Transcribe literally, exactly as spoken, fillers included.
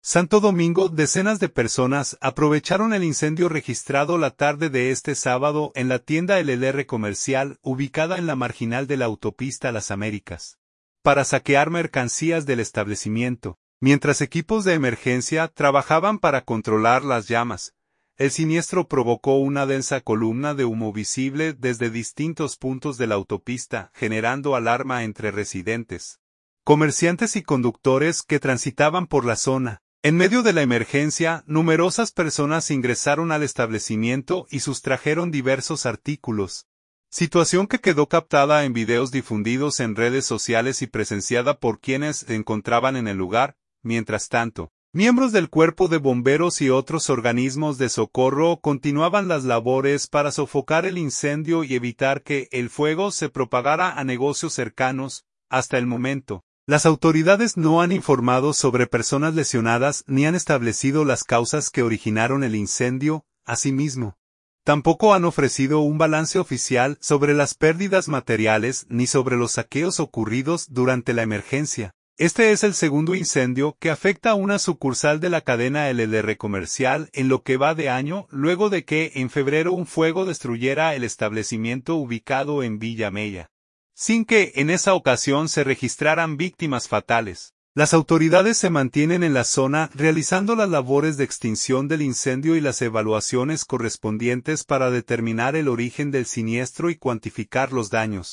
Santo Domingo, decenas de personas aprovecharon el incendio registrado la tarde de este sábado en la tienda L L R Comercial, ubicada en la marginal de la autopista Las Américas, para saquear mercancías del establecimiento, mientras equipos de emergencia trabajaban para controlar las llamas. El siniestro provocó una densa columna de humo visible desde distintos puntos de la autopista, generando alarma entre residentes, comerciantes y conductores que transitaban por la zona. En medio de la emergencia, numerosas personas ingresaron al establecimiento y sustrajeron diversos artículos, situación que quedó captada en videos difundidos en redes sociales y presenciada por quienes se encontraban en el lugar. Mientras tanto, miembros del cuerpo de bomberos y otros organismos de socorro continuaban las labores para sofocar el incendio y evitar que el fuego se propagara a negocios cercanos. Hasta el momento, las autoridades no han informado sobre personas lesionadas ni han establecido las causas que originaron el incendio. Asimismo, tampoco han ofrecido un balance oficial sobre las pérdidas materiales ni sobre los saqueos ocurridos durante la emergencia. Este es el segundo incendio que afecta a una sucursal de la cadena L L R Comercial en lo que va de año, luego de que en febrero un fuego destruyera el establecimiento ubicado en Villa Mella, sin que en esa ocasión se registraran víctimas fatales. Las autoridades se mantienen en la zona realizando las labores de extinción del incendio y las evaluaciones correspondientes para determinar el origen del siniestro y cuantificar los daños.